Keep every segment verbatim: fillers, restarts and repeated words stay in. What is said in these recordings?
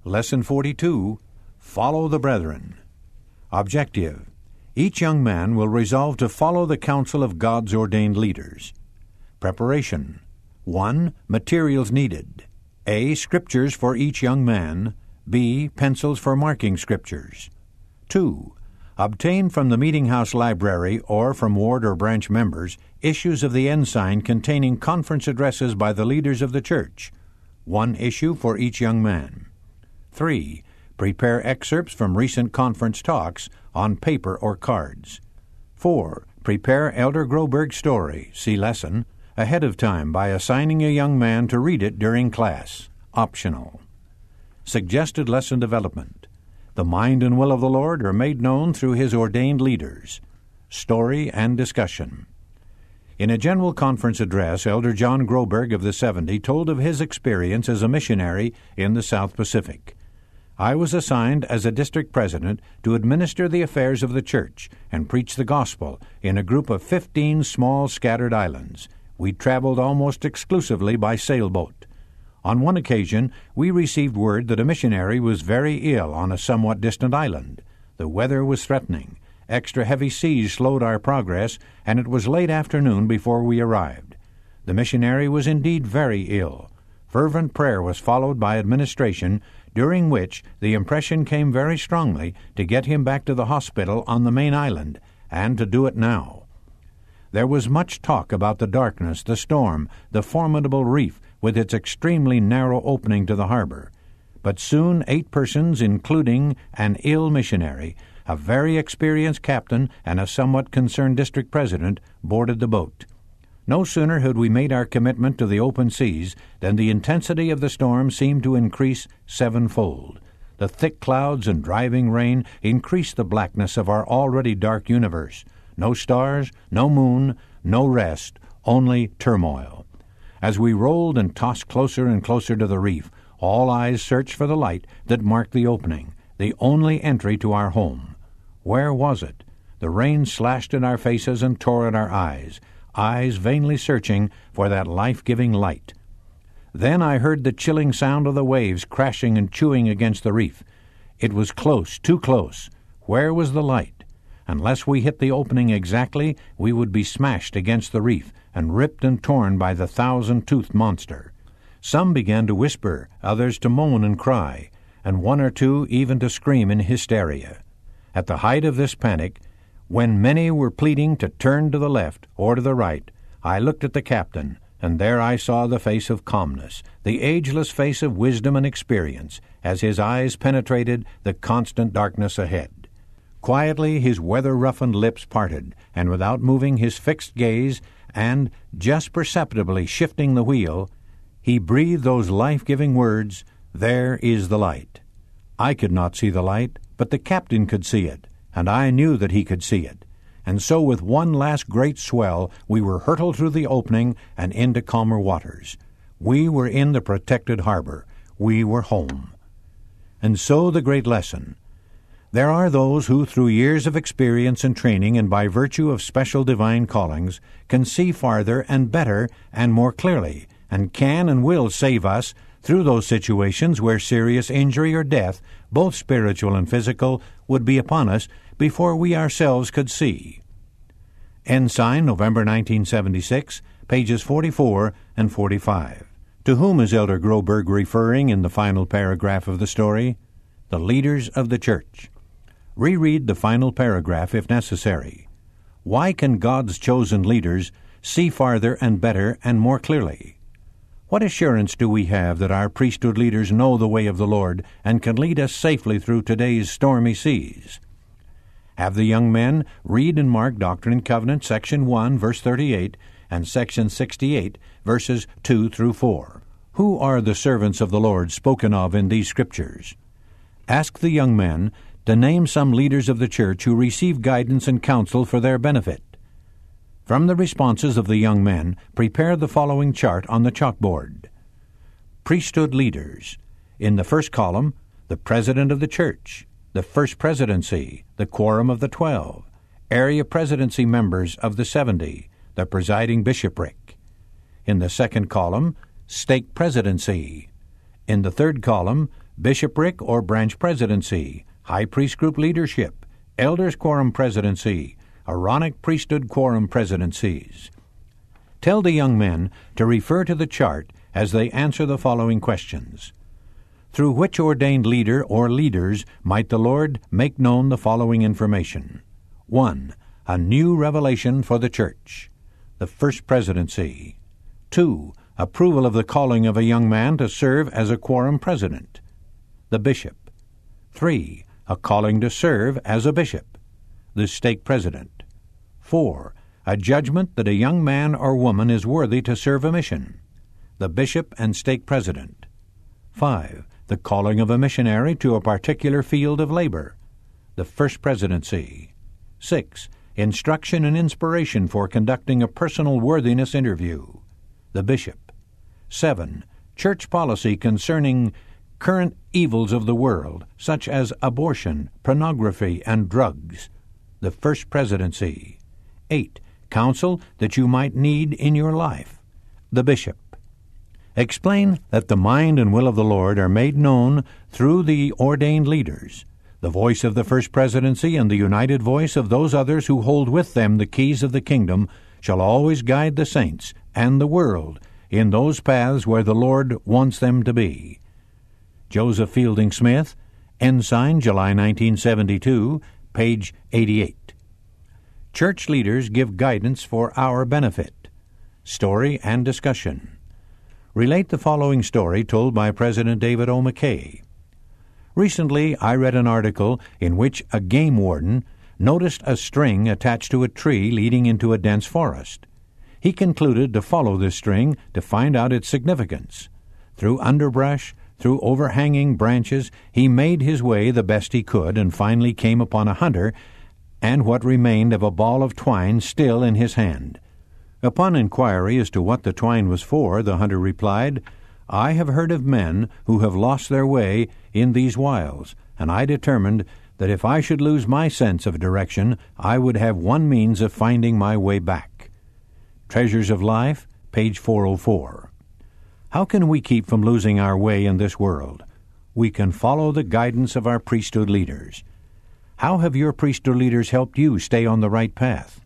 Lesson forty-two, Follow the Brethren. Objective: each young man will resolve to follow the counsel of God's ordained leaders. Preparation: one. Materials needed. A. Scriptures for each young man. B. Pencils for marking scriptures. two. Obtain from the Meeting House Library or from ward or branch members issues of the Ensign containing conference addresses by the leaders of the church. One issue for each young man. three. Prepare excerpts from recent conference talks on paper or cards. four. Prepare Elder Groberg's story, see lesson, ahead of time by assigning a young man to read it during class. Optional. Suggested lesson development: the mind and will of the Lord are made known through His ordained leaders. Story and discussion. In a general conference address, Elder John Groberg of the seventy told of his experience as a missionary in the South Pacific. I was assigned as a district president to administer the affairs of the church and preach the gospel in a group of fifteen small scattered islands. We traveled almost exclusively by sailboat. On one occasion, we received word that a missionary was very ill on a somewhat distant island. The weather was threatening. Extra heavy seas slowed our progress, and it was late afternoon before we arrived. The missionary was indeed very ill. Fervent prayer was followed by administration, during which the impression came very strongly to get him back to the hospital on the main island, and to do it now. There was much talk about the darkness, the storm, the formidable reef with its extremely narrow opening to the harbor. But soon eight persons, including an ill missionary, a very experienced captain, and a somewhat concerned district president, boarded the boat. No sooner had we made our commitment to the open seas than the intensity of the storm seemed to increase sevenfold. The thick clouds and driving rain increased the blackness of our already dark universe. No stars, no moon, no rest, only turmoil. As we rolled and tossed closer and closer to the reef, all eyes searched for the light that marked the opening, the only entry to our home. Where was it? The rain slashed in our faces and tore at our eyes, eyes vainly searching for that life-giving light. Then I heard the chilling sound of the waves crashing and chewing against the reef. It was close, too close. Where was the light? Unless we hit the opening exactly, we would be smashed against the reef and ripped and torn by the thousand-toothed monster. Some began to whisper, others to moan and cry, and one or two even to scream in hysteria. At the height of this panic, when many were pleading to turn to the left or to the right, I looked at the captain, and there I saw the face of calmness, the ageless face of wisdom and experience, as his eyes penetrated the constant darkness ahead. Quietly his weather-roughened lips parted, and without moving his fixed gaze, and just perceptibly shifting the wheel, he breathed those life-giving words, "There is the light." I could not see the light, but the captain could see it, and I knew that he could see it. And so with one last great swell, we were hurtled through the opening and into calmer waters. We were in the protected harbor. We were home. And so the great lesson. There are those who, through years of experience and training and by virtue of special divine callings, can see farther and better and more clearly, and can and will save us through those situations where serious injury or death, both spiritual and physical, would be upon us before we ourselves could see. Ensign, November nineteen seventy-six, pages forty-four and forty-five. To whom is Elder Groberg referring in the final paragraph of the story? The leaders of the church. Reread the final paragraph if necessary. Why can God's chosen leaders see farther and better and more clearly? What assurance do we have that our priesthood leaders know the way of the Lord and can lead us safely through today's stormy seas? Have the young men read and mark Doctrine and Covenants, section one, verse thirty-eight, and section sixty-eight, verses two through four. Who are the servants of the Lord spoken of in these scriptures? Ask the young men to name some leaders of the church who receive guidance and counsel for their benefit. From the responses of the young men, prepare the following chart on the chalkboard. Priesthood leaders. In the first column, the president of the church, the first presidency, the quorum of the twelve, area presidency members of the seventy, the presiding bishopric. In the second column, stake presidency. In the third column, bishopric or branch presidency, high priest group leadership, elders quorum presidency, Aaronic priesthood quorum presidencies. Tell the young men to refer to the chart as they answer the following questions. Through which ordained leader or leaders might the Lord make known the following information? One, a new revelation for the church, the first presidency. Two, approval of the calling of a young man to serve as a quorum president, the bishop. Three, a calling to serve as a bishop, the stake president. Four, a judgment that a young man or woman is worthy to serve a mission, the bishop and stake president. Five, the calling of a missionary to a particular field of labor, the first presidency. Six, instruction and inspiration for conducting a personal worthiness interview, the bishop. Seven, church policy concerning current evils of the world, such as abortion, pornography, and drugs, the first presidency. Eight, counsel that you might need in your life, the bishop. Explain that the mind and will of the Lord are made known through the ordained leaders, the voice of the first presidency and the united voice of those others who hold with them the keys of the kingdom shall always guide the saints and the world in those paths where the Lord wants them to be. Joseph Fielding Smith, Ensign, July nineteen seventy-two, page eighty-eight. Church leaders give guidance for our benefit. Story and discussion. Relate the following story told by President David O. McKay. Recently, I read an article in which a game warden noticed a string attached to a tree leading into a dense forest. He concluded to follow this string to find out its significance. Through underbrush, through overhanging branches, he made his way the best he could and finally came upon a hunter and what remained of a ball of twine still in his hand. Upon inquiry as to what the twine was for, the hunter replied, "I have heard of men who have lost their way in these wilds, and I determined that if I should lose my sense of direction, I would have one means of finding my way back." Treasures of Life, page four oh four. How can we keep from losing our way in this world? We can follow the guidance of our priesthood leaders. How have your priesthood leaders helped you stay on the right path?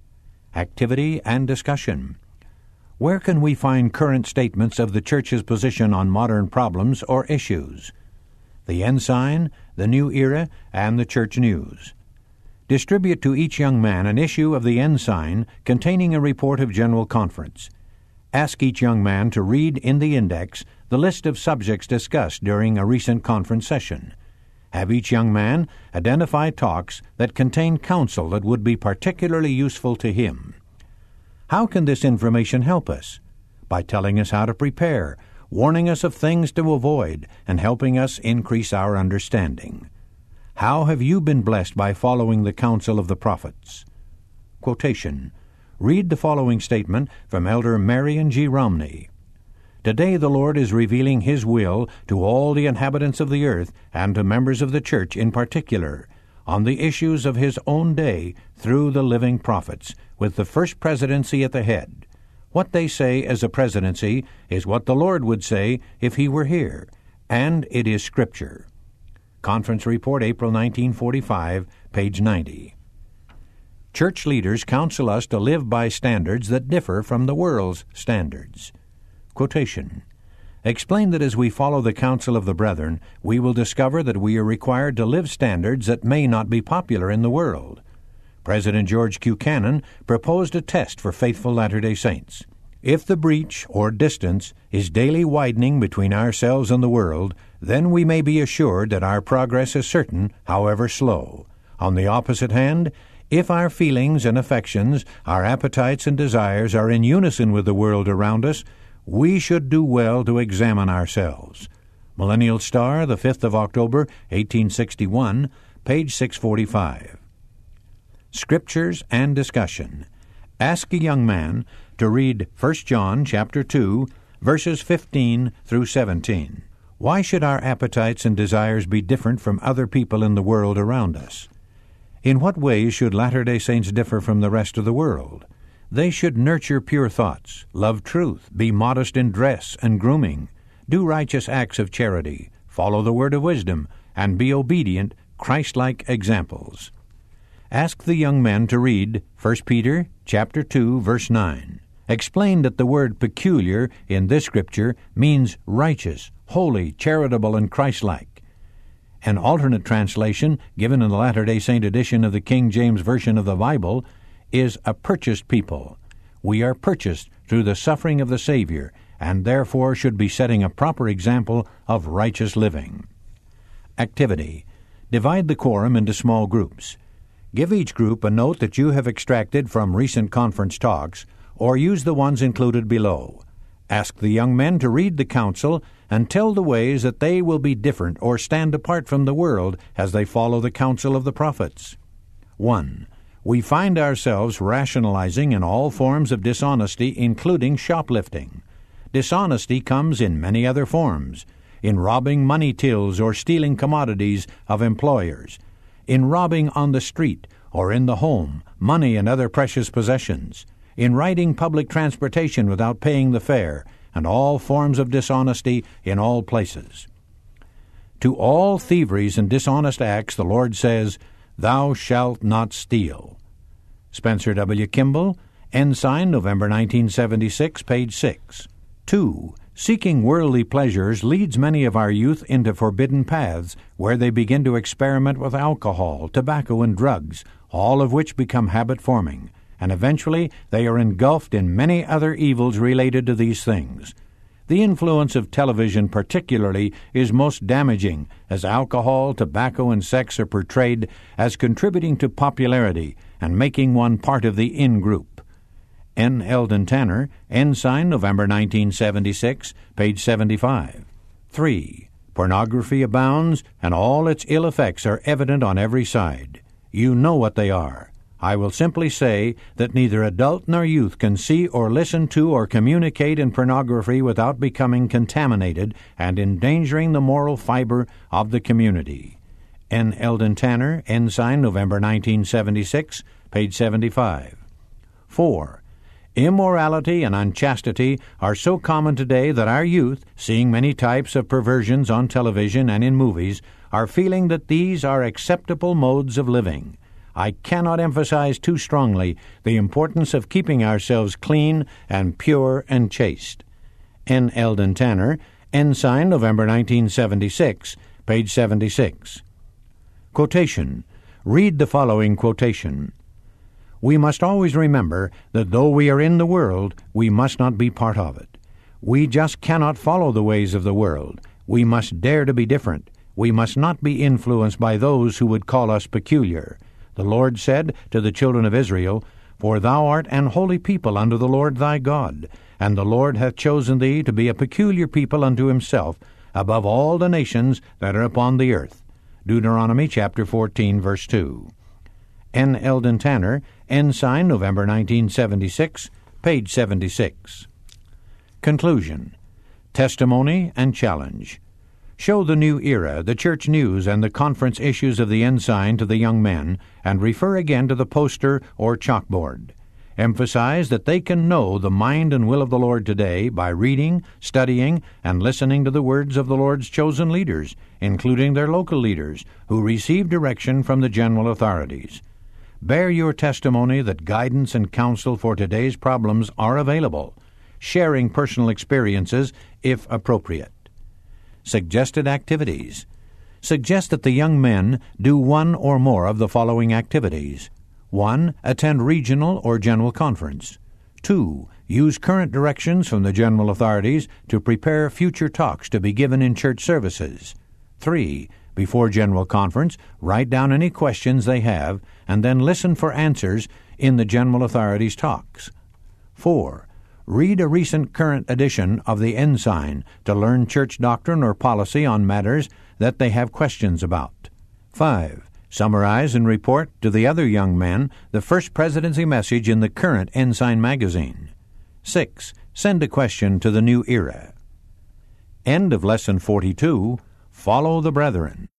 Activity and discussion. Where can we find current statements of the Church's position on modern problems or issues? The Ensign, the New Era, and the Church News. Distribute to each young man an issue of the Ensign containing a report of General Conference. Ask each young man to read in the index the list of subjects discussed during a recent conference session. Have each young man identify talks that contain counsel that would be particularly useful to him. How can this information help us? By telling us how to prepare, warning us of things to avoid, and helping us increase our understanding. How have you been blessed by following the counsel of the prophets? Quotation. Read the following statement from Elder Marion G. Romney. Today the Lord is revealing His will to all the inhabitants of the earth and to members of the church in particular on the issues of His own day through the living prophets, with the first presidency at the head. What they say as a presidency is what the Lord would say if He were here, and it is Scripture. Conference Report, April nineteen forty-five, page ninety. Church leaders counsel us to live by standards that differ from the world's standards. Quotation. Explain that as we follow the counsel of the brethren, we will discover that we are required to live standards that may not be popular in the world. President George Q. Cannon proposed a test for faithful Latter-day Saints. If the breach or distance is daily widening between ourselves and the world, then we may be assured that our progress is certain, however slow. On the opposite hand, if our feelings and affections, our appetites and desires are in unison with the world around us, we should do well to examine ourselves. Millennial Star, the fifth of October, eighteen sixty-one, page six forty-five. Scriptures and discussion. Ask a young man to read First John chapter two, verses fifteen through seventeen. Why should our appetites and desires be different from other people in the world around us? In what ways should Latter-day Saints differ from the rest of the world? They should nurture pure thoughts, love truth, be modest in dress and grooming, do righteous acts of charity, follow the word of wisdom, and be obedient, Christ-like examples. Ask the young men to read First Peter chapter two, verse nine. Explain that the word peculiar in this scripture means righteous, holy, charitable, and Christ-like. An alternate translation, given in the Latter-day Saint edition of the King James Version of the Bible, is a purchased people. We are purchased through the suffering of the Savior, and therefore should be setting a proper example of righteous living. Activity. Divide the quorum into small groups. Give each group a note that you have extracted from recent conference talks, or use the ones included below. Ask the young men to read the counsel and tell the ways that they will be different or stand apart from the world as they follow the counsel of the prophets. one. We find ourselves rationalizing in all forms of dishonesty, including shoplifting. Dishonesty comes in many other forms: in robbing money tills or stealing commodities of employers, in robbing on the street or in the home, money and other precious possessions, in riding public transportation without paying the fare, and all forms of dishonesty in all places. To all thieveries and dishonest acts the Lord says, "Thou shalt not steal." Spencer W. Kimball, Ensign, November nineteen seventy-six, page six. two. Seeking worldly pleasures leads many of our youth into forbidden paths, where they begin to experiment with alcohol, tobacco, and drugs, all of which become habit-forming, and eventually they are engulfed in many other evils related to these things. The influence of television particularly is most damaging, as alcohol, tobacco, and sex are portrayed as contributing to popularity and making one part of the in-group. N. Eldon Tanner, Ensign, November nineteen seventy-six, page seventy-five. three. Pornography abounds, and all its ill effects are evident on every side. You know what they are. I will simply say that neither adult nor youth can see or listen to or communicate in pornography without becoming contaminated and endangering the moral fiber of the community. N. Eldon Tanner, Ensign, November nineteen seventy-six, page seventy-five. four. Immorality and unchastity are so common today that our youth, seeing many types of perversions on television and in movies, are feeling that these are acceptable modes of living. I cannot emphasize too strongly the importance of keeping ourselves clean and pure and chaste. N. Eldon Tanner, Ensign, November nineteen seventy-six, page seventy-six. Quotation. Read the following quotation. We must always remember that though we are in the world, we must not be part of it. We just cannot follow the ways of the world. We must dare to be different. We must not be influenced by those who would call us peculiar. The Lord said to the children of Israel, "For thou art an holy people unto the Lord thy God, and the Lord hath chosen thee to be a peculiar people unto himself, above all the nations that are upon the earth." Deuteronomy chapter fourteen, verse two. N. Eldon Tanner, Ensign, November nineteen seventy-six, page seventy-six. Conclusion. Testimony and challenge. Show the new era, the church news, and the conference issues of the Ensign to the young men, and refer again to the poster or chalkboard. Emphasize that they can know the mind and will of the Lord today by reading, studying, and listening to the words of the Lord's chosen leaders, including their local leaders, who receive direction from the general authorities. Bear your testimony that guidance and counsel for today's problems are available, sharing personal experiences if appropriate. Suggested activities. Suggest that the young men do one or more of the following activities. one. Attend regional or general conference. two. Use current directions from the general authorities to prepare future talks to be given in church services. three. Before general conference, write down any questions they have and then listen for answers in the general authorities' talks. four. Read a recent current edition of the Ensign to learn church doctrine or policy on matters that they have questions about. five. Summarize and report to the other young men the First Presidency message in the current Ensign magazine. six. Send a question to the new era. End of Lesson forty-two. Follow the Brethren.